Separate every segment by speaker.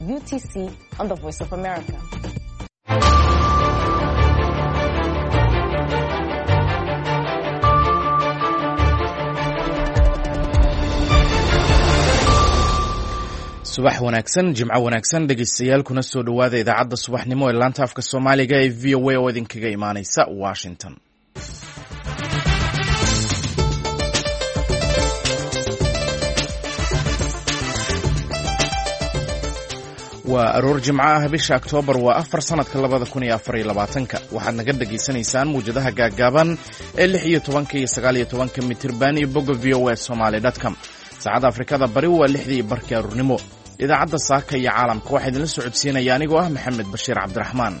Speaker 1: UTC on the Voice of America.
Speaker 2: subax wanaagsan jimco wanaagsan dhegeystayaal kuna soo dhawaada idaacadda subaxnimo ee laanta afka Soomaaliga ee VOA oo idinkaga imaanaysa Washington. waa aroor jimco ah bisha Oktoobar waa 4 sanadka 2024 waxaad naga dhageysanaysaan muujadaha gaagaaban ee 16 iyo 19 mitirban iyo bogga voasomali.com. saacada Afrikada bari waa 6 barkii aroornimo. idaacadda saaka iyo caalamka waxaa idinla socodsiinaya anigoo ah Maxamed Bashiir Cabdiraxmaan.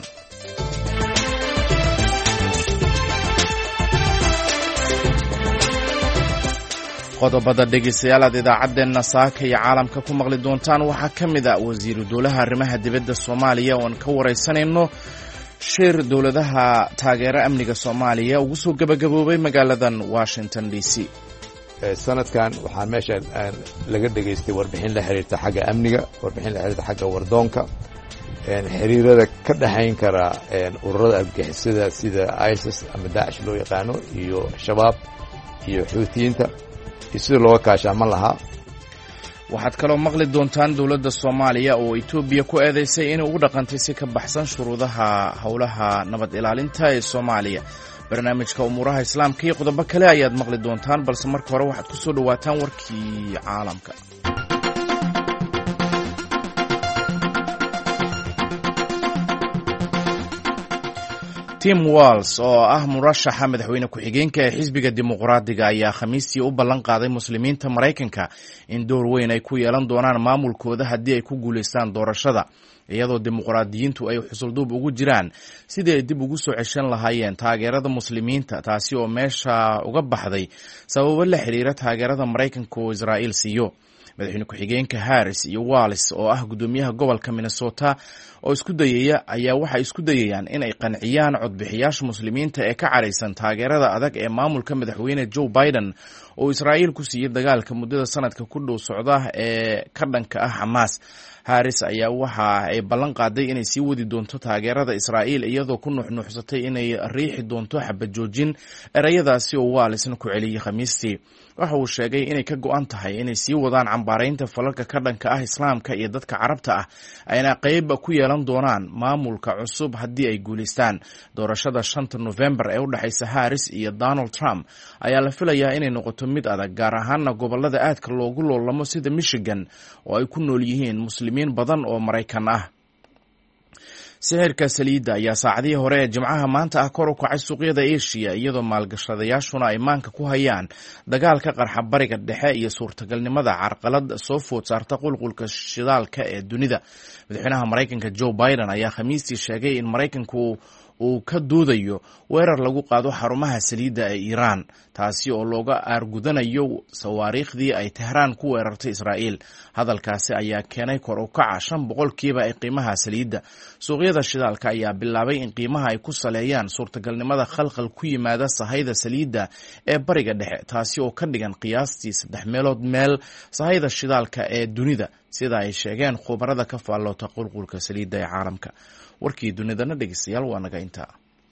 Speaker 2: qodobada dhegeystayaal aad idaacaddeena saaka iyo caalamka ku maqli doontaan waxaa ka mid ah wasiiru dowlaha arrimaha dibadda Soomaaliya oo aan ka wareysanayno shir dowladaha taageera amniga Soomaaliya ugu soo gabagaboobay magaaladan Washington DC.
Speaker 3: sanadkan waxaa meesha laga dhageystay warbixin la xiriirta xagga amniga, warbixin la xiriirta xagga wardoonka, xiriirada ka dhaxayn kara ururada argagixisada sida ISIS ama Daesh loo yaqaano iyo shabaab iyo xuutiyiinta iyo sida looga kaashaaman lahaa.
Speaker 2: waxaad kaloo maqli doontaan dowladda Soomaaliya oo Itoobiya ku eedeysay inay ugu dhaqantay si ka baxsan shuruudaha howlaha nabad ilaalinta ee Soomaaliya. barnaamijka umuuraha islaamka iyo qodobo kale ayaad maqli doontaan, balse marka hore waxaad ku soo dhawaataan warkii caalamka. Tim Walz oo ah murashaxa madaxweyne ku-xigeenka ee xisbiga dimuqraadiga ayaa khamiistii u ballan qaaday muslimiinta Mareykanka in door weyn ay ku yeelan doonaan maamulkooda haddii ay ku guuleystaan doorashada, iyadoo dimuqraadiyiintu ay xusulduub ugu jiraan sidii ay dib ugu soo ceshan lahaayeen taageerada muslimiinta, taasi oo meesha uga baxday sababo la xiriira taageerada Mareykanka oo Israa'iil siiyo. madaxweyne ku-xigeenka Harris iyo Walz oo ah gudoomiyaha gobolka Minnesota oo waxay isku dayayaan inay qanciyaan codbixiyaasha muslimiinta ee ka caraysan taageerada adag ee maamulka madaxweyne Joe Biden oo Israa'iil ku siiyay dagaalka muddada sanadka ku dhow socda ee ka dhanka ah Hamas. Harris ayaa waxa ay ballan qaaday inay sii wadi doonto taageerada Israa'iil iyadoo ku nuuxnuuxsatay inay riixi doonto xabad joojin. erayadaasi oo Walzna ku celiyay Khamiistii. waxa uu sheegay inay ka go'an tahay inay sii wadaan cambaaraynta falalka ka dhanka ah Islaamka iyo dadka Carabta ah, ayna qayb ku yeelan doonaan maamulka cusub haddii ay guuleystaan. doorashada 5 November ee u dhaxaysa Harris iyo Donald Trump ayaa la filayaa inay noqoto mid adag, gaar ahaana gobolada aadka loogu loolamo sida Michigan oo ay ku nool yihiin muslimiin badan oo Mareykan ah. sicirka saliidda ayaa saacadihii hore ee Jimcaha maanta ah kor u kacay suuqyada Asia, iyadoo maalgashadayaashuna ay maanka ku hayaan dagaalka qarxa bariga dhexe iyo suurtagalnimada carqalad soo food saarta qulqulka shidaalka ee dunida. madaxweynaha Mareykanka Joe Biden ayaa Khamiistii sheegay in Mareykanku uu ka doodayo weerar lagu qaado xarumaha saliidda ee Iiraan, taasi oo looga aargudanayo sawaariikhdii ay Tehraan ku weerartay Israa'iil. hadalkaasi ayaa keenay kor u kaca 5% ee qiimaha saliidda. suuqyada shidaalka ayaa bilaabay in qiimaha ay ku saleeyaan suurtagalnimada khalkhal ku yimaada sahayda saliidda ee bariga dhexe, taasi oo ka dhigan qiyaastii 3 meelood meel sahayda shidaalka ee dunida, sida ay sheegeen khubarada ka faalloota qulqulka saliidda ee caalamka. warkii dunidana dhegeystayaal waa naga intaa.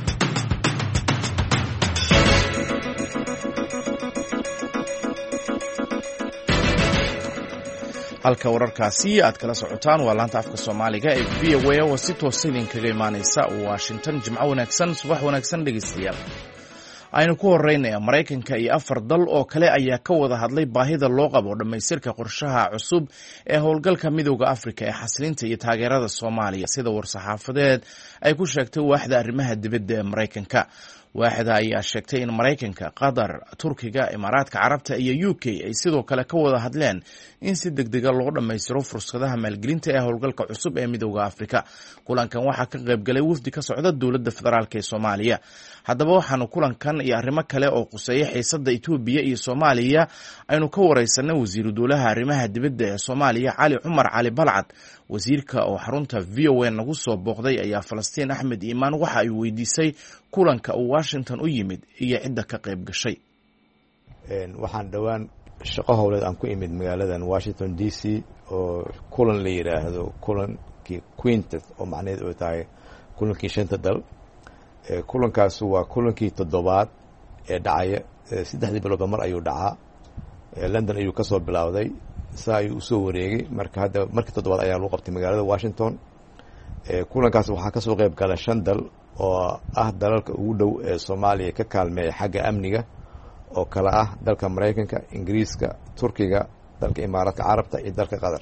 Speaker 2: halka wararkaasi aad kala socotaan waa laanta afka Soomaaliga ee VOA oo si toos idinkaga imaanaysa Washington. jimco wanaagsan, subax wanaagsan dhegeystayaal. aynu ku horeynaya Mareykanka iyo 4 dal oo kale ayaa ka wada hadlay baahida loo qabo dhamaystirka qorshaha cusub ee howlgalka Midowga Afrika ee xasilinta iyo taageerada Soomaaliya, sida war-saxaafadeed ay ku sheegtay waaxda arrimaha dibadda ee Mareykanka. waaxda ayaa sheegtay in Mareykanka, Qatar, Turkiga, Imaaraadka Carabta iyo UK ay sidoo kale ka wada hadleen in si degdega loo dhammaystiro fursadaha maalgelinta ee howlgalka cusub ee Midowga Afrika. kulankan waxaa ka qayb galay wafdi ka socda dowladda federaalk ee Soomaaliya. haddaba waxaanu kulankan iyo arrimo kale oo quseeya xiisadda Itoobiya iyo Soomaaliya aynu ka wareysanay wasiiru dowlaha arrimaha dibadda ee Soomaaliya Cali Cumar Cali Balcad. wasiirka oo xarunta VOA nagu soo booqday ayaa Falastiin Axmed Iimaan waxa ay weydiisay kulanka uu Washington u yimid iyo cidda ka qayb gashay.
Speaker 3: waxaan dhawaan shaqo howleed aan ku imid magaaladan Washington DC oo kulan la yiraahdo kulankii Quintet oo macnaheedu ay tahay kulankii shanta dal. Kulankaas waa kulankii toddobaad ee dhacaya 3 bilood mar ayuu dhacaa. London ayuu ka soo bilowday saa ayuu u soo wareegay markii toddobaad ayaa lagu qabtay magaalada Washington. Kulankaas waxaa ka soo qayb galay 5 dal oo ah dalalka ugu dhow ee Soomaaliya ka kaalmeeya xagga amniga oo kala ah dalka Mareykanka, Ingiriiska, Turkiga, dalka Imaaraadka Carabta iyo dalka Qatar.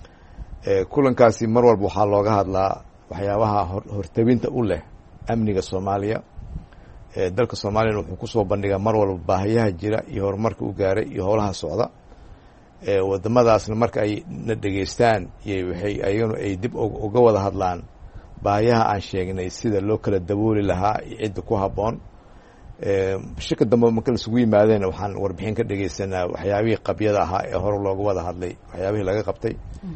Speaker 3: Kulankaasi mar walba waxaa looga hadlaa waxyaabaha hortebinta u leh amniga Soomaaliya. Dalka Soomaaliya wuxuu ku soo bandhigaa mar walba baahiyaha jira iyo horumarka uu gaaray iyo howlaha socda. Wadamadaasna marka ay na dhageystaan ayaguna ay dib uga wada hadlaan baahiyaha aan sheegnay sida loo kala dabooli lahaa iyo cidda ku habboon. Shirka dambe marka la isugu yimaadeen waxaan warbixin ka dhageysanaa waxyaabihii qabyada ahaa ee hore looga wada hadlay waxyaabihii laga qabtay.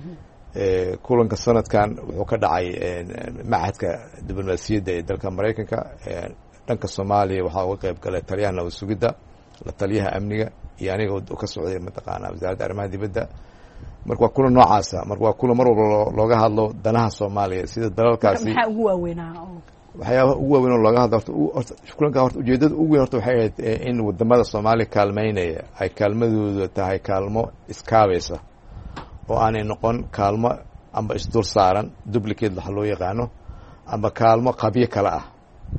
Speaker 3: Kulanka sanadkan wuxuu ka dhacay machadka diblomaasiyadda ee dalka Mareykanka. Dhanka Soomaaliya waxaa uga qayb galay taliyaha nabad sugidda, la taliyaha amniga iyo aniga oo ka socday mataqaanaa wasaaradda arrimaha dibadda. Marka waa kulan noocaasa, marka waa kulan mar walba looga hadlo danaha Soomaaliya sida dalalkaasi.
Speaker 4: Maxaa ugu waaweynaa
Speaker 3: waxyaabaha ugu waaweyn oo looga hadlo kulanka ujeedada ugu weyn waxay ahayd in wadamada Soomaaliya kaalmeynaya ay kaalmadooda tahay kaalmo iskaabaysa oo aanay noqon kaalmo amba isdul saaran duplicate waxa loo yaqaano amba kaalmo qabyo kala ah.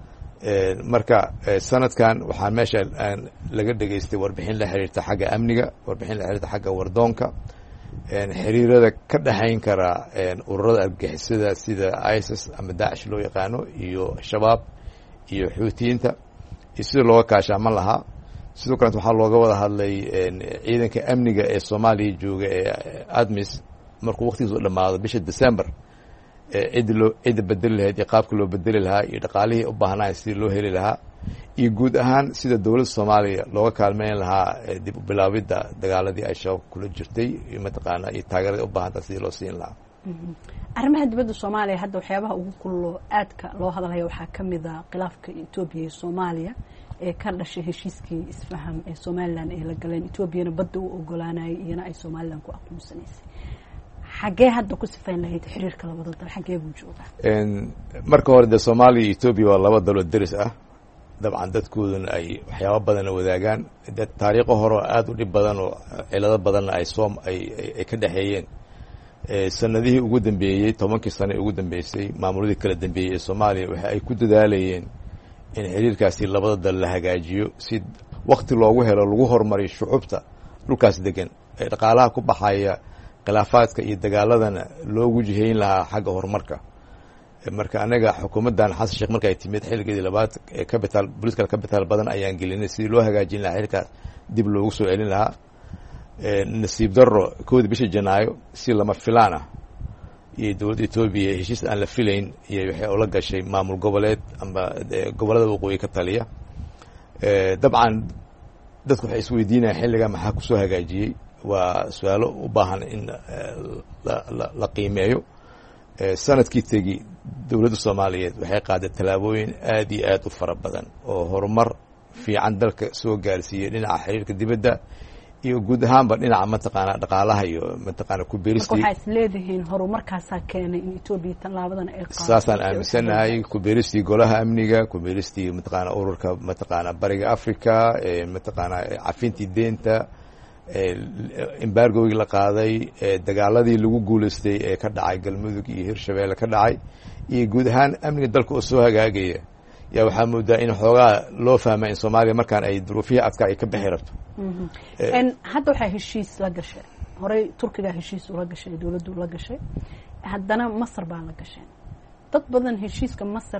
Speaker 3: Marka sanadkan waxaa meesha laga dhageystay warbixin la xiriirta xagga amniga, warbixin la xiriirta xagga wardoonka, xiriirada ka dhaxayn kara ururada argagixisada sida ISIS ama Daesh loo yaqaano iyo Shabaab iyo Xuutiyiinta iyo sida looga kaashaaman lahaa. Sidoo kale waxaa looga wada hadlay ciidanka amniga ee Soomaaliya jooga ee ADMIS markuu waqtigiisu dhamaado bisha December cid bedeli lahayd iyo qaabka loo bedeli lahaa iyo dhaqaalihii u baahnaa sidii loo heli lahaa iyo guud ahaan sida dowladda Soomaaliya looga kaalmeyn lahaa dib u bilaabidda dagaaladii ay shabaab kula jirtay iyo mataqaanaa iyo taageerada u baahantaa sidii loo siin lahaa.
Speaker 4: arrimaha dibadda Soomaaliya hadda waxyaabaha ugu kullo aadka loo hadlayo waxaa ka mid ah khilaafka Itoobiya iyo Soomaaliya ee ka dhashay heshiiskii isfaham ee Somaliland ay la galeen. Itoobiyana badda u ogolaanayay iyana ay Somaliland ku aqoonsanaysay. xagee hadda ku sifayn lahayd xiriirka labada dal xagee buu joogaa?
Speaker 3: Marka hore de Soomaaliya iyo Itoobiya waa laba dal oo deris ah. dabcan dadkooduna ay waxyaabo badan wadaagaan. taariikho hore aad u dhib badan oo cilado badan ay ka dhaxeeyeen. Sanadihii ugu dambeeyay 10 sano ugu dambeysay maamuladii kala dambeeyay ee Soomaaliya waxa ay ku dadaalayeen in xiriirkaasi labada dal la hagaajiyo si waqti loogu helo lagu horumariyo shucubta dhulkaas degan ee dhaqaalaha ku baxaya khilaafaadka iyo dagaaladana loogu jihayn lahaa xagga horumarka. Marka anaga xukuumaddan Xasan Sheekh markay timid xilligeedii labaad ee political capital badan ayaan gelinay sidii loo hagaajin lahaa xiriirkaas dib loogu soo celin lahaa. Nasiib darro 1 bisha Janaayo si lama filaan ah iyo dowladda Itoobiya heshiis aan la filayn iyo waxay ula gashay maamul goboleed amba gobolada waqooyi ka taliya. Dabcan dadku waxay isweydiinayaan xilliga maxaa ku soo hagaajiyay waa su'aalo u baahan in la qiimeeyo. Sanadkii tagi dowladda Soomaaliyeed waxay qaaday talaabooyin aad iyo aad u fara badan oo horumar fiican dalka soo gaarsiiyay dhinaca xiriirka dibadda iyo guud ahaanba dhinaca mataqaanaa dhaqaalaha iyo mataqaanaa ku beeristii.
Speaker 4: Waxay isleedahiin horumarkaas keenay in Itoobiya talaabadan ay qaadato.
Speaker 3: Saasaan aaminsanahay ku beeristii golaha amniga, ku beeristii mataqaanaa ururka mataqaanaa Bariga Afrika, mataqaanaa cafintii deenta, embargo la qaaday, dagaaladii lagu guuleystay ee ka dhacay Galmudug iyo Hirshabeelle ka dhacay iyo guud ahaan amniga dalka oo soo hagaagaya. yaa waxaa moodaa in xoogaa loo fahmay in Soomaaliya markaan ay duruufihi adka ay ka bixi rabto.
Speaker 4: hadda waxaa heshiis la gashay horey Turkiga heshiis ula gashay dawladdu la gashay haddana Masar baa la gashay. dad badan heshiiska Masar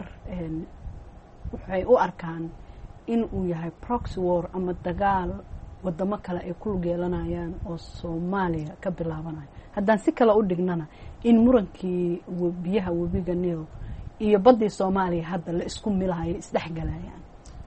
Speaker 4: waxay u arkaan in uu yahay proxy war ama dagaal wadamo kale ay ku lug yeelanayaan oo Soomaaliya ka bilaabanayo. haddaan si kale u dhignana in murankii biyaha webiga Nile iyo badii Soomaaliya hadda la isku milahay isdhexgalayaan.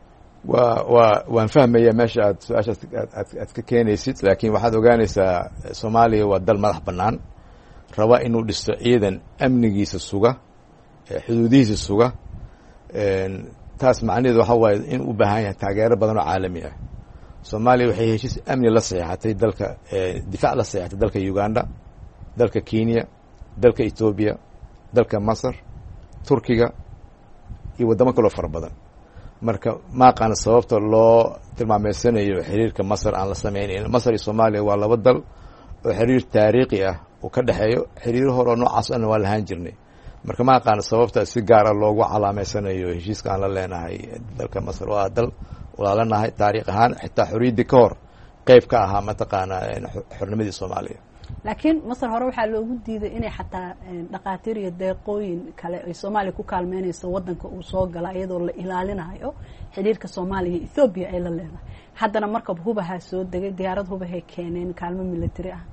Speaker 3: waan fahmayaa meesha aad su'aashaas aad ka keenaysid laakiin waxaad ogaanaysaa Soomaaliya waa dal madax bannaan raba inuu dhisto ciidan amnigiisa suga xuduudihiisa suga taas macnaheedu waxa waaye in u baahan yahay taageero badan oo caalami ah soomaaliya waxay heshiis amni la saxeexatay dalka difaac la saxeexatay dalka uganda, dalka kenya, dalka etoobiya, dalka masar, turkiga iyo waddamo kaloo fara badan. marka ma aqaana sababta loo tilmaameysanayo xiriirka masar aan la samaynayn. masar iyo soomaaliya waa laba dal oo xiriir taariikhi ah uu ka dhexeeyo. xiriiro hore oo noocaas ana waa lahaan jirnay. marka ma aqaana sababta si gaara loogu calaameysanayo heshiiska aan la leenahay dalka masar. waa dal walaalanahay taariikh ahaan, xitaa xorriyaddii ka hor qayb ka ahaa mataqaanaa xornimadii soomaaliya.
Speaker 4: laakiin masar hore waxaa loogu diiday inay xataa dhaqaatiir iyo deeqooyin kale ay soomaaliya ku kaalmeynayso waddanka uu soo gala iyadoo la ilaalinayo xiriirka soomaaliya iyo ethoobiya ay la leedahay. haddana markab hubahaa soo degay, diyaarad hubahay keeneen kaalmo military ah.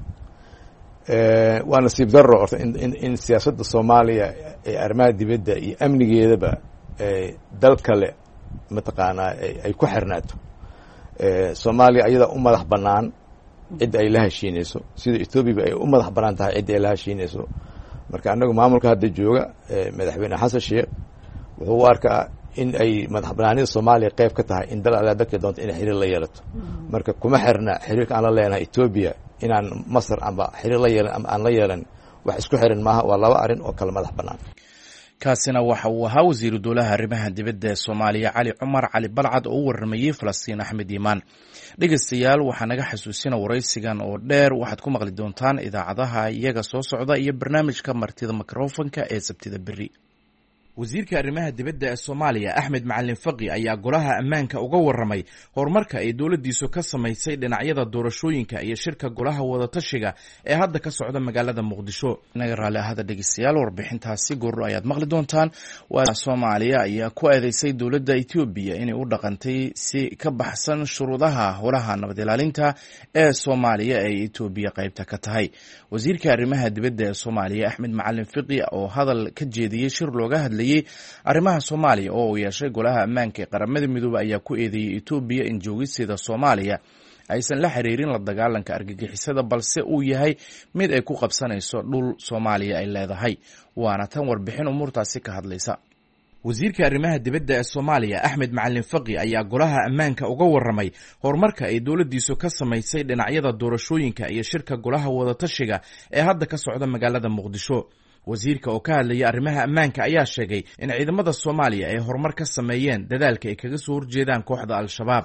Speaker 3: waa nasiib darro orta in siyaasadda soomaaliya ee arrimaha dibadda iyo amnigeedaba dal kale mataqaanaa ay ku xirnaato. soomaaliya ayadaa u madax bannaan cidda ay la heshiinayso, sida ethoobiya ay u madax bannaan tahay cidda ay la heshiinayso. marka annagu maamulka hadda jooga madaxweyne xasan sheekh wuxuu u arkaa in ay madax bannaanida soomaaliya qayb ka tahay in dal alaa dalkay doonto inay xiriir la yeelato. marka kuma xirna xiriirka aan la leenahay etoobiya inaan masar amba xiriir la yeelan ama aan la yeelan. wax isku xiran maaha, waa laba arrin oo kale madax bannaan.
Speaker 2: kaasina waxa uu ahaa wasiiru dowlaha arrimaha dibadda ee soomaaliya cali cumar cali balcad oo u warramayey falastiin axmed iimaan. dhegeystayaal, waxaa naga xasuusina waraysigan oo dheer waxaad ku maqli doontaan idaacadaha iyaga soo socda iyo barnaamijka martida mikrofonka ee sabtida berri. wasiirka arrimaha dibadda ee soomaaliya axmed macalin faqi ayaa golaha ammaanka uga warramay horumarka ay dowladdiisu ka samaysay dhinacyada doorashooyinka iyo shirka golaha wadatashiga ee hadda ka socda magaalada muqdisho. inaga raalli ahada dhegeystayaal, warbixintaasi goorro ayaad maqli doontaan. waa soomaaliya ayaa ku eedeysay dowladda etoobiya inay u dhaqantay si ka baxsan shuruudaha howlaha nabad ilaalinta ee soomaaliya ee etoobiya qaybta ka tahay. wasiirka arrimaha dibadda ee soomaaliya axmed macalin faqi oo hadal ka jeediyey shir looga hadlayay arrimaha soomaaliya oo uu yeeshay golaha ammaanka ee qaramada midoobey ayaa ku eedeeyey etoobiya in joogisteeda soomaaliya aysan la xiriirin la dagaalanka argagixisada, balse uu yahay mid ay ku qabsanayso dhul soomaaliya ay leedahay. waana tan warbixin umuurtaasi ka hadlaysa. wasiirka arrimaha dibadda ee soomaaliya axmed macalin faqi ayaa golaha ammaanka uga warramay horumarka ay dowladdiisu ka samaysay dhinacyada doorashooyinka iyo shirka golaha wadatashiga ee hadda ka socda magaalada muqdisho. wasiirka oo ka hadlaya arrimaha ammaanka ayaa sheegay in ciidamada soomaaliya ay horumar ka sameeyeen dadaalka ay kaga soo horjeedaan kooxda al-shabaab.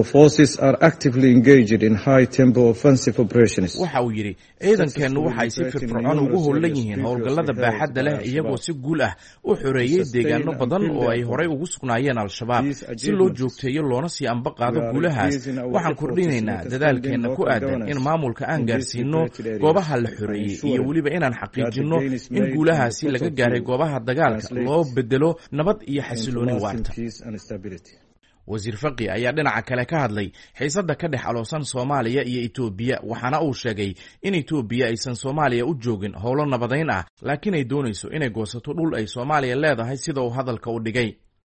Speaker 2: waxa uu yidhi ciidankeennu waxa ay si firfircoon ugu howlan yihiin howlgallada baaxadda leh, iyagoo si guul ah u xoreeyey deegaano badan oo ay horay ugu sugnaayeen al-shabaab. si loo joogteeyo loona sii amba qaado guulahaas, waxaan kordhinaynaa dadaalkeenna ku aadan in maamulka aan gaarsiino goobaha la xoreeyey iyo weliba inaan xaqiijinno in guulahaasi laga gaaray goobaha dagaalka loo bedelo nabad iyo xasilooni waarta. wasiir faqi ayaa dhinaca kale ka hadlay xiisadda ka dhex aloosan soomaaliya iyo etoobiya, waxaana uu sheegay in etoobiya aysan soomaaliya u joogin howlo nabadayn ah, laakiin ay doonayso inay goosato dhul ay soomaaliya leedahay sida uu hadalka u dhigay.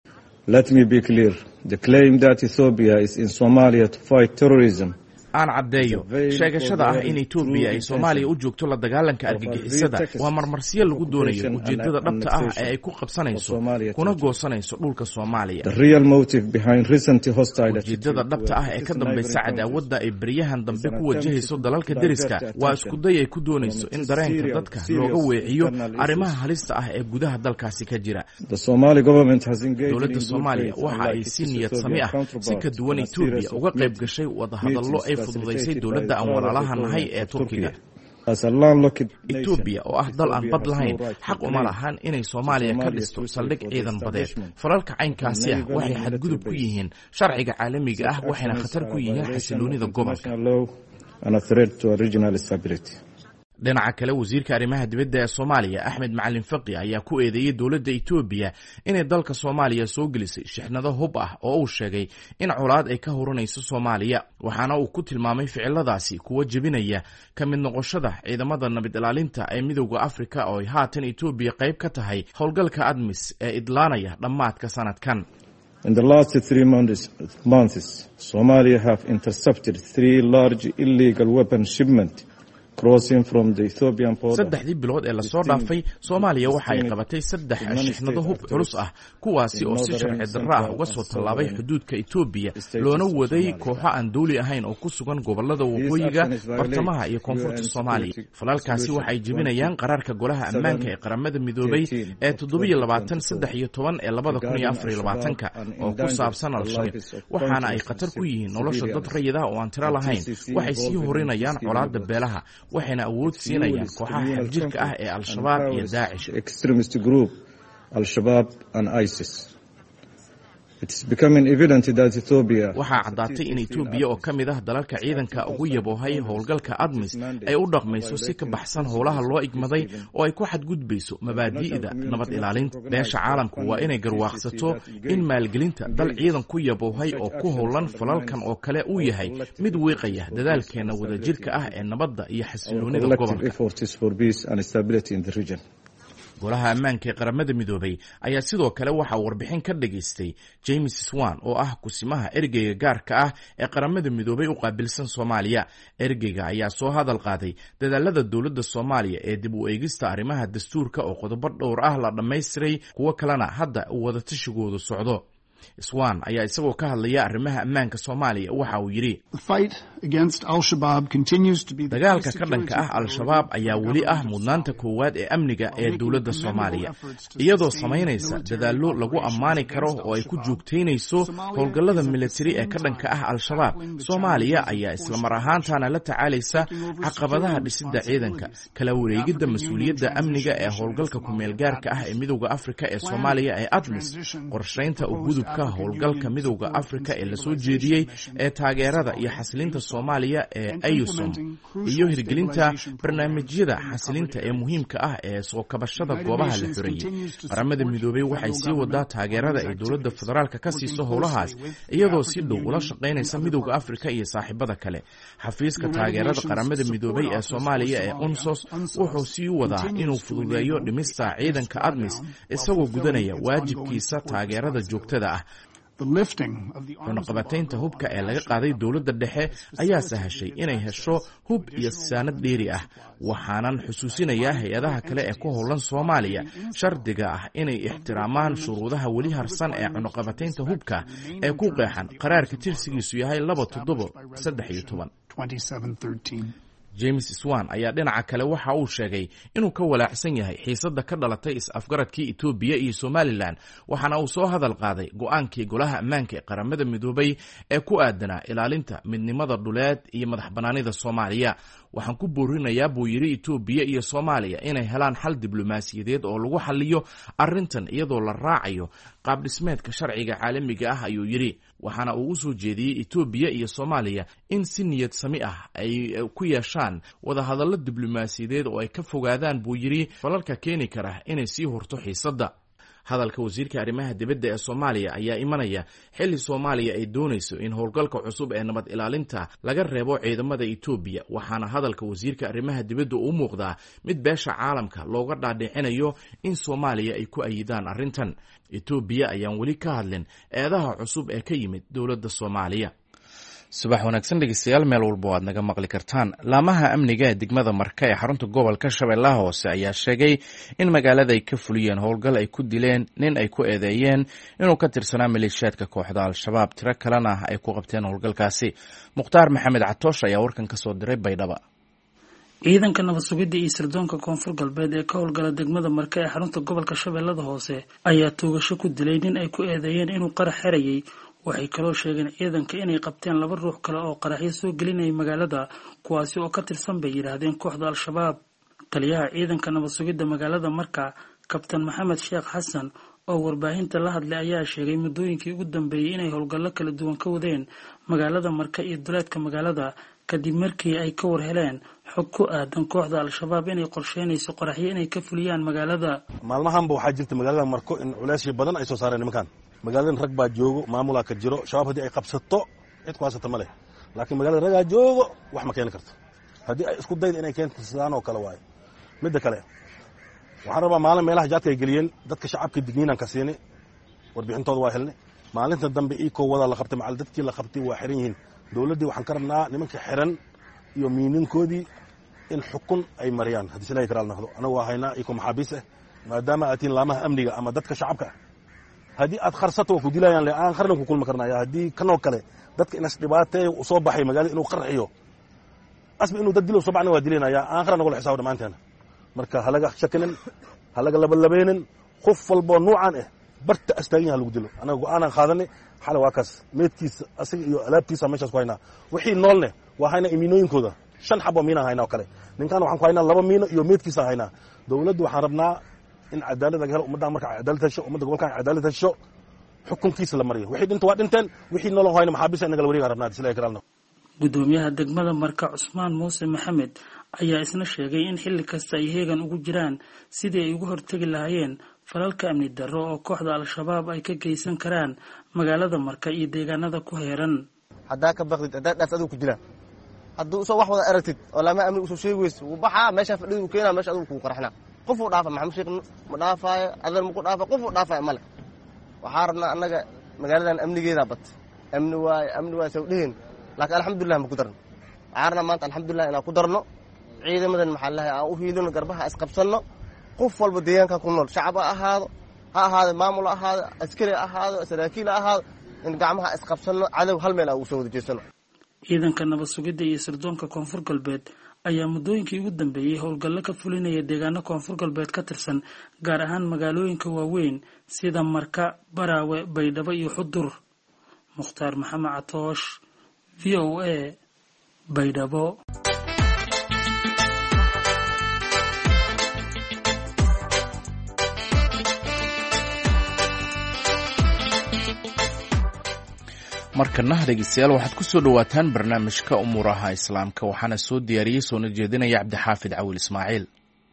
Speaker 2: aan caddeeyo, sheegashada ah in etoobiya ay soomaaliya u joogto la dagaalanka argagixisada waa marmarsiyo lagu doonayo ujeeddada dhabta ah ee ay ku qabsanayso kuna goosanayso dhulka soomaaliya. ujeeddada dhabta ah ee ka dambaysa cadaawadda ay beryahan dambe ku wajahayso dalalka deriska waa iskuday ay ku doonayso in dareenka dadka looga weeciyo arrimaha halista ah ee gudaha dalkaasi ka jira. dowladda soomaaliya waxa ay si niyad sami ah si ka duwan etoobiya uga qayb gashay wadahadallo ay fududaysay dowladda aan walaalaha nahay ee turkiga. etoobiya oo ah dal aan bad lahayn xaq uma lahan inay soomaaliya ka dhisto saldhig ciidan badeed. falalka caynkaasi ah waxay xadgudub ku yihiin sharciga caalamiga ah, waxayna khatar ku yihiin xasiloonida gobolka. dhinaca kale, wasiirka arrimaha dibadda ee soomaaliya axmed macalin faqi ayaa ku eedeeyey dowladda etoobiya inay dalka soomaaliya soo gelisay shixnado hub ah oo uu sheegay in colaad ay ka horanayso soomaaliya, waxaana uu ku tilmaamay ficiladaasi kuwa jebinaya ka mid noqoshada ciidamada nabad ilaalinta ee midowda afrika oo ay haatan etoobiya qayb ka tahay howlgalka admis ee idlaanaya dhammaadka sanadkan.
Speaker 5: In the last 3 months, Somalia have intercepted 3 large illegal weapon shipments
Speaker 2: saddexdii bilood ee lasoo dhaafay Soomaaliya waxa ay qabatay 3 shixnado hub culus ah kuwaasi oo si sharci darro ah uga soo tallaabay xuduudka Itoobiya loona waday kooxo aan dawli ahayn oo ku sugan gobolada waqooyiga bartamaha iyo koonfurta Soomaaliya falalkaasi waxay jibinayaan qaraarka golaha ammaanka ee qaramada midoobay ee 723 ee 2024 oo ku saabsan al-Shabaab waxaana ay khatar ku yihiin nolosha dad rayid ah oo aan tiro lahayn waxay sii horinayaan colaadda beelaha waxayna awood siinayaan kooxaha xagjirka ah ee al-Shabaab iyo Daesh
Speaker 5: extremist group al-Shabaab and ISIS. It's becoming evident that Ethiopia
Speaker 2: waxaa caddaatay in Itoobiya oo ka mid ah dalalka ciidanka ugu yaboohay howlgalka ADMIS ay u dhaqmayso si ka baxsan howlaha loo igmaday oo ay ku xadgudbayso mabaadi'da nabad ilaalinta beesha caalamku waa inay garwaaqsato in maalgelinta dal ciidan ku yaboohay oo ku howlan falalkan oo kale uu yahay mid wiiqaya dadaalkeena wadajirka ah ee nabadda iyo xasiloonida gobolka golaha ammaanka ee qaramada midoobay ayaa sidoo kale waxa warbixin ka dhageystay James Swan oo ah kusimaha ergeyga gaarka ah ee qaramada midoobay u qaabilsan Soomaaliya ergeyga ayaa soo hadal qaaday dadaalada dawladda Soomaaliya ee dib u eegista arrimaha dastuurka oo qodobo dhowr ah la dhameystiray kuwa kalena hadda wada tashigoodu socdo Swan ayaa isagoo ka hadlaya arrimaha ammaanka Soomaaliya waxa uu yiri dagaalka ka dhanka ah al-Shabaab ayaa weli ah mudnaanta koowaad ee amniga ee dawladda Soomaaliya iyadoo sameynaysa dadaallo lagu ammaani karo oo ay ku joogteynayso howlgallada military ee ka dhanka ah al-Shabaab Soomaaliya ayaa isla mar ahaantaana la tacaalaysa caqabadaha dhisidda ciidanka kala wareegidda mas'uuliyadda amniga ee howlgalka ku meel gaarka ah ee Midowga Afrika ee Soomaaliya ee ADMIS qorsheynta gudub howlgalka Midowga Afrika ee la soo jeediyay ee taageerada iyo xasilinta Soomaaliya ee AUSOM iyo hirgelinta barnaamijyada xasilinta ee muhiimka ah ee soo kabashada goobaha la xoreeyay qaramada midoobay waxay sii wadaa taageerada ay dawladda federaalka ka siiso howlahaas iyadoo si dhow ula shaqeynaysa Midowga Afrika iyo saaxiibada kale xafiiska taageerada qaramada midoobay ee Soomaaliya ee UNSOS wuxuu sii wadaa inuu fududeeyo dhimista ciidanka ADMIS isagoo gudanaya waajibkiisa taageerada joogtada ah cunaqabataynta hubka ee laga qaaday dawladda dhexe ayaa sahashay inay hesho hub iyo saanad dheeri ah waxaanan xusuusinayaa hay-adaha kale ee ku howlan Soomaaliya shardiga ah inay ixtiraamaan shuruudaha weli harsan ee cunaqabataynta hubka ee ku qeexan qaraarka tirsigiisu yahay 2713 James Swan ayaa dhinaca kale waxa uu sheegay inuu ka walaacsan yahay xiisadda ka dhalatay is-afgaradkii Itoobiya iyo Somaliland waxaana uu soo hadal qaaday go'aankii golaha ammaanka ee qaramada midoobay ee ku aadanaa ilaalinta midnimada dhuleed iyo madaxbanaanida Soomaaliya waxaan ku boorinayaa buu yiri Itoobiya iyo Soomaaliya inay helaan xal diblomaasiyadeed oo lagu xalliyo arrintan iyadoo la raacayo qaab dhismeedka sharciga caalamiga ah ayuu yiri waxaana uu u soo jeediyay Itoobiya iyo Soomaaliya in si niyad sami ah ay ku yeeshaan wada hadallo diblomaasiyadeed oo ay ka fogaadaan buu yiri falalka keeni kara inay sii horto xiisadda hadalka wasiirka arrimaha dibadda ee Soomaaliya ayaa imanaya xilli Soomaaliya ay doonayso in howlgalka cusub ee nabad ilaalinta laga reebo ciidamada Itoobiya waxaana hadalka wasiirka arrimaha dibadda u muuqdaa mid beesha caalamka looga dhaadhicinayo in Soomaaliya ay ku ayidaan arrintan Itoobiya ayaan weli ka hadlin eedaha cusub ee ka yimid dawladda Soomaaliya subax wanaagsan dhegeystayaal meel walba aad naga maqli kartaan laamaha amniga ee degmada Marka ee xarunta gobolka Shabeellaha Hoose ayaa sheegay in magaalada ay ka fuliyeen howlgal ay ku dileen nin ay ku eedeeyeen inuu ka tirsanaa maleeshiyaadka kooxda al-Shabaab tiro kalena ay ku qabteen howlgalkaasi Mukhtaar Maxamed Catoosh ayaa warkan ka soo diray Baydhabo
Speaker 6: ciidanka nabad sugidda iyo sirdoonka koonfur galbeed ee ka howlgala degmada Marka ee xarunta gobolka Shabeellaha Hoose ayaa toogasho ku dilay nin ay ku eedeeyeen inuu qarax xirayay waxay kaloo sheegeen ciidanka inay qabteen 2 ruux kale oo qaraxyo soo gelinayay magaalada kuwaasi oo ka tirsan bay yiraahdeen kooxda al-Shabaab taliyaha ciidanka nabad sugidda magaalada Marka kabtan Maxamed Sheekh Xasan oo warbaahinta la hadlay ayaa sheegay muddooyinkii ugu dambeeyay inay howlgallo kala duwan ka wadeen magaalada Marka iyo duleedka magaalada kadib markii ay ka war heleen xog ku aadan kooxda al-Shabaab inay qorsheynayso qaraxyo inay ka fuliyaan magaalada
Speaker 7: maalmahanba waxaa jirta magaalada Marko in culaysyo badan ay soo saareen nimankan magaaladan rag baa joogo maamulaa ka jiro shabaab haddii ay qabsato cid ku haysata ma leh laakiin magaalada ragaa joogo wax ma keeni karto haddii ay isku dayda inay keento sidaan oo kale waaye midda kale waxaan rabaa maalin meelaha jaadka ay geliyeen dadka shacabka digniinaan ka siini warbixintooda waa helnay maalinta dambe iikoo wada la qabtay macal dadkii la qabtay waa xiran yihiin dowladdii waxaan ka rabnaa nimanka xiran iyo miininkoodii in xukun ay mariyaan haddii silaahi karaal noqdo anagu waa haynaa iko maxaabiis ah maadaama aad tihiin laamaha amniga ama dadka shacabka ah haddii aad kharsato waa ku dilayaan le aan qarnan ku kulmi karnaya haddii kanoo kale dadka inas dhibaateeya u soo baxay magaalada inuu qarxiyo asba inuu dad dilo soo baxna waa dilaynaya aan qarnan nagula xisaabo dhammaanteena marka halaga shakinin halaga labalabeynin qof walboo nuucan ah barta astaaginyaha lagu dilo anaga go-aanaan qaadanay xale waa kaas meedkiisa asiga iyo alaabtiisa meeshaas ku haynaa wixii noolne waa haynaa imiinooyinkooda 5 xabo miinaan haynaa oo kale ninkaan waxaan ku haynaa 2 miino iyo meedkiisa haynaa dawladdu waxaan rabnaa in cadaalad laga helo ummadda marka cadaalad hesho ummadda gobolkan cadaalad hesho xukunkiisa la mariyo wixii dhinta waa dhinteen wixii nool hayna maxaabiis inaga la wareegaa rabnaa silaa karaalna
Speaker 6: gudoomiyaha degmada marka Cusmaan Muuse Maxamed ayaa isna sheegay in xilli kasta ay heegan ugu jiraan sidii ay ugu hortagi lahaayeen falalka amni darro oo kooxda al-shabaab ay ka geysan karaan magaalada marka iyo deegaanada ku heeran
Speaker 8: hadaa ka baqdid hadaa dhaas adigu ku dilaan hadduu soo wax wada aragtid oo lama amni usoo sheegayso wuu baxaa meesha fadhidu keenaa meesha adigu ku qarxnaa qof uu dhaafa maxamed sheekh ma dhaafaayo adan ma ku dhaafa qof uu dhaafaayo male waxaa rabnaa annaga magaaladan amnigeeda bat amni waay soo dheheen laakiin alxamdulillah ma ku darno waxaa rabnaa maanta alxamdulillah inaan ku darno ciidamadan maxaa lahayaa aan u hiilino garbaha isqabsanno qof walba deegaanka ku nool shacab ha ahaado maamul ha ahaado askari ha ahaado saraakiil ha ahaado in gacmaha isqabsanno cadow hal meel aan ugu soo wada jeesano
Speaker 6: ciidanka nabad sugidda iyo sirdoonka koonfur galbeed ayaa muddooyinkii ugu dambeeyey howlgallo ka fulinaya deegaano koonfur galbeed ka tirsan gaar ahaan magaalooyinka waaweyn sida marka baraawe baydhabo iyo xudur mukhtaar maxamed catoosh VOA baydhabo
Speaker 2: markana dhegeystayaal waxaad ku soo dhawaataan barnaamijka umuuraha islaamka waxaana soo diyaariyey soona jeedinaya cabdixaafid cawil ismaaciil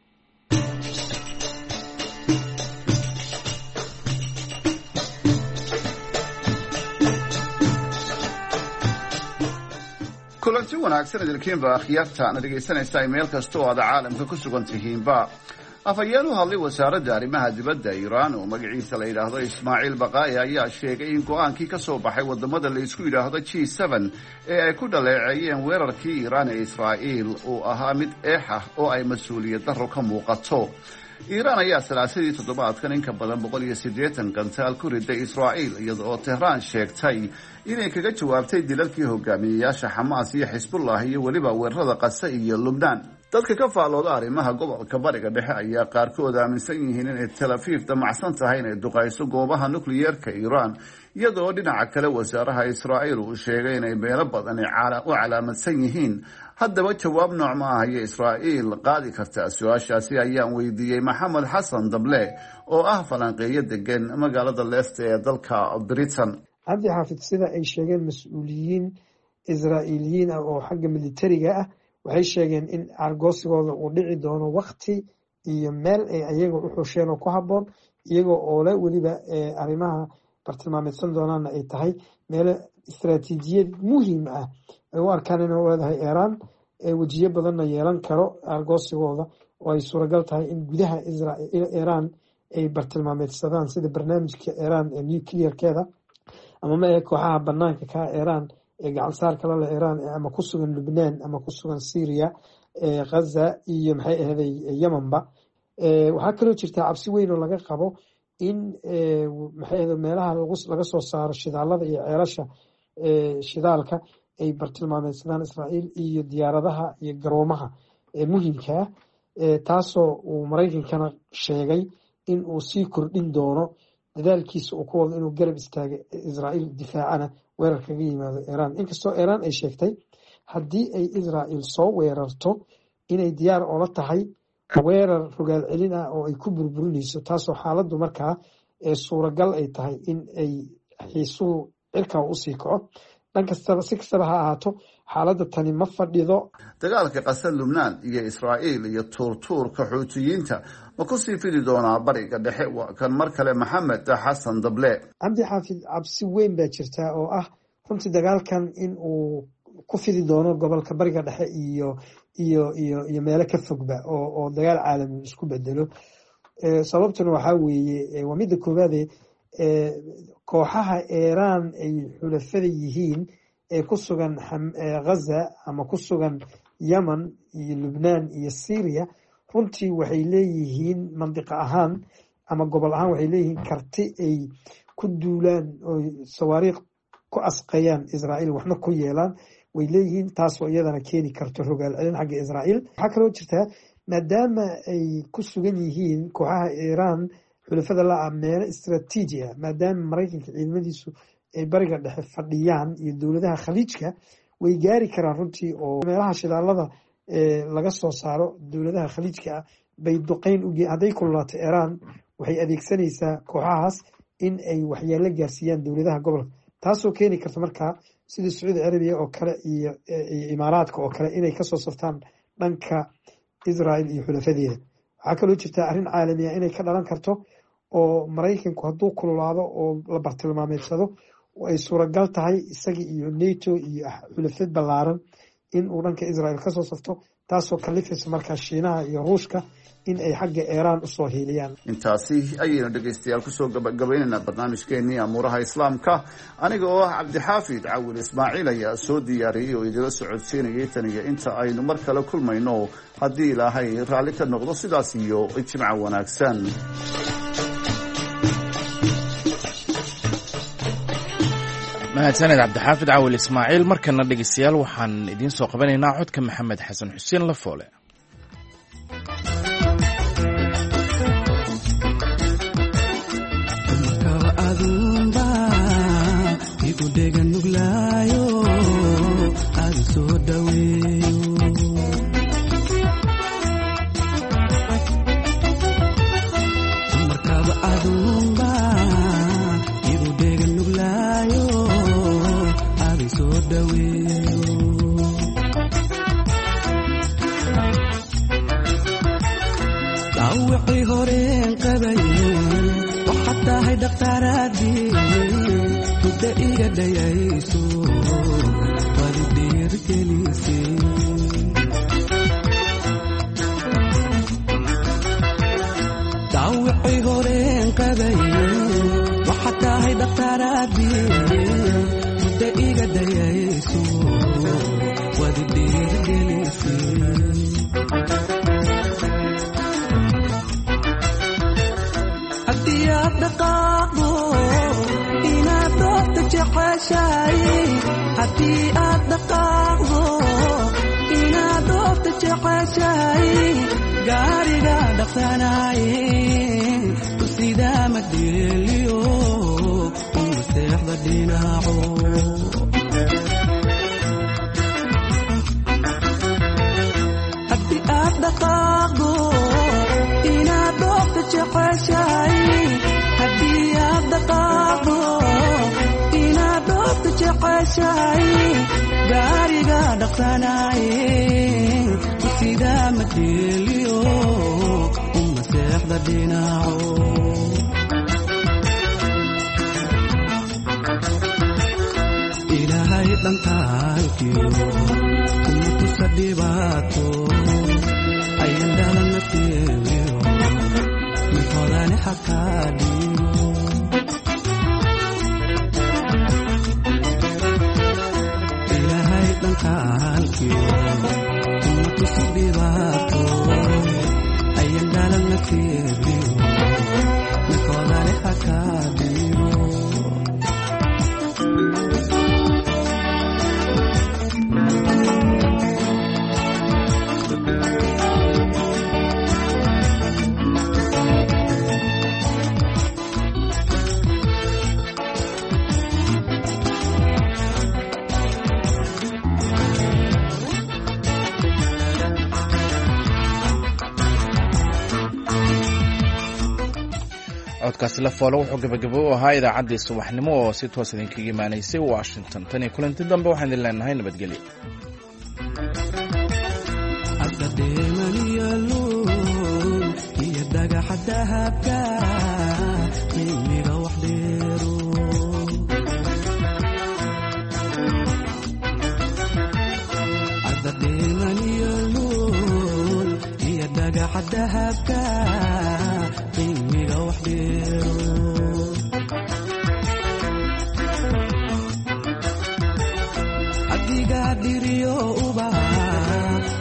Speaker 9: kulanti wanaagsan idinkiinba akhyaarta na dhegaysanaysaa meel kasta oo aad caalamka ku sugan tihiinba afhayeen u hadlay wasaaradda arrimaha dibadda Iiraan oo magaciisa la yidhaahdo Ismaaciil Baqaa'i ayaa sheegay in go'aankii ka soo baxay wadamada la isku yidhaahdo G7 ee ay ku dhaleeceeyeen weerarkii Iiraan ee Israa'iil uu ahaa mid eex ah oo ay mas-uuliyad darro ka muuqato Iiraan ayaa salaasadii toddobaadkan in ka badan 180 gantaal ku riday Israa'iil iyada oo Tehraan sheegtay inay kaga jawaabtay dilalkii hogaamiyayaasha Xamaas iyo Xisbullah iyo weliba weerarada Qasa iyo Lubnaan dadka ka faalooda arrimaha gobolka bariga dhexe ayaa qaarkood aaminsan yihiin inay Tel Aviv damacsan tahay inay duqayso goobaha nukliyeerka Iiraan iyadoo dhinaca kale wasaaraha Israa'iil uu sheegay inay meelo badan u calaamadsan yihiin haddaba jawaab nooc ma ah ayay Israa'iil qaadi kartaa su-aashaasi ayaan weydiiyey Maxamed Xasan Dable oo ah falanqeeyo degan magaalada Leicester ee dalka Britain
Speaker 10: cabdi xaafid sida ay sheegeen mas-uuliyiin Israa'iiliyiin ah oo xagga militariga ah waxay sheegeen in argoosigooda uu dhici doono waqti iyo meel ay ayaga u xusheen oo ku habboon iyagoo oo le weliba arrimaha bartilmaameedsan doonaana ay tahay meelo istaraatiijiyad muhiim ah ay u arkaan inay leedahay Iiraan wejiyo badanna yeelan karo argoosigooda oo ay suuragal tahay in gudaha Iiraan ay bartilmaameedsadaan sida barnaamijka Iiraan ee nuclearkeeda ama ma ee kooxaha banaanka ka Iiraan ee gacan saarka la Iiraan ama ku sugan Lubnaan ama ku sugan Syria Gaza iyo maxay ahaday Yemenba waxa kale oo jirta cabsi weyn oo laga qabo in maxay ahaday meelaha laga soo saaro shidaalada iyo ceelasha shidaalka ay bartilmaameedsadaan Israa'iil iyo diyaaradaha iyo garoomaha muhiimka ah taasoo uu Mareykankana sheegay in uu sii kordhin doono dadaalkiisa uu ku wado inuu garab istaago Israa'iil difaacana weerar kaga yimaado Iiraan inkastoo Iiraan ay sheegtay haddii ay Israa'iil soo weerarto inay diyaar oo la tahay weerar rogaal celin ah oo ay ku burburinayso taasoo xaaladdu markaa suuragal ay tahay in ay xiisuhu cirkaa u sii kaco dhan kastaba si kastaba ha ahaato xaaladda tani ma fadhido
Speaker 9: dagaalka qasad Lubnaan iyo Israa'iil iyo tuurtuurka xuutiyiinta ma ku sii fidi doonaa bariga dhexe waa kan mar kale Maxamed Xasan Dable
Speaker 10: cabdi xaafid cabsi weyn baa jirta oo ah runtii dagaalkan in uu ku fidi doono gobolka bariga dhexe iyo meelo ka fogba oo dagaal caalami isku bedelo sababtuna waxaa weeye waa midda koowaad kooxaha Iiraan ay xulafada yihiin ee ku sugan Gaza ama ku sugan yemen iyo lubnaan iyo syria runtii waxay leeyihiin mandiqo ahaan ama gobol ahaan waxay leeyihiin karti ay ku duulaan oo sawaariikh ku asqayaan israa'iil waxna ku yeelaan way leeyihiin taasoo iyadana keeni karto rogaal celin xagga israa'iil waxaa kaloo jirtaa maadaama ay ku sugan yihiin kooxaha iiraan xulafada la-a meelo istraatiiji ah maadaama maraykanka ciidamadiisu ay bariga dhexe fadhiyaan iyo dowladaha khaliijka way gaari karaan runtii oo meelaha shidaalada laga soo saaro dowladaha khaliijka ah bay duqeyn hadday kululaato iiraan waxay adeegsanaysaa kooxahaas in ay waxyeelo gaarsiiyaan dowladaha gobolka taasoo keeni karta markaa sidii sacuudi carabiya oo kale iyo imaaraadka oo kale inay kasoo saftaan dhanka israel iyo xulafadeeda waxaa kaloo jirta arrin caalamiya inay ka dhalan karto oo maraykanku hadduu kululaado oo la bartilmaameedsado ay suuragal tahay isaga iyo nato iyo xulafad ballaaran in uu dhanka israel kasoo safto taasoo kalifaysa markaa shiinaha iyo ruushka in ay xagga iiraan usoo hiiliyaan
Speaker 9: intaasi ayaynu dhegaystayaal kusoo gabagabaynaynaa barnaamijkeenii amuuraha islaamka aniga oo ah cabdixaafid cawil ismaaciil ayaa soo diyaariyey oo idila socodsiinayay tan iyo inta aynu mar kale kulmayno haddii ilaahay raalli ka noqdo sidaas iyo jimco wanaagsan.
Speaker 2: mahadsaned cabdixaafid cawil ismaaciil. markana dhegaystayaal waxaan idiin soo qabanaynaa codka maxamed xasan xuseen lafoole. codkaasi lafoole wuxuu gabagabo u ahaa idaacaddii subaxnimo oo si toos idinkaga imaanaysay washington. tan iyo kulanti dambe waxaan idin leenahay nabadgelyo. adiga diriyo uba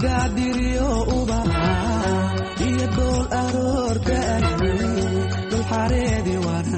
Speaker 11: got this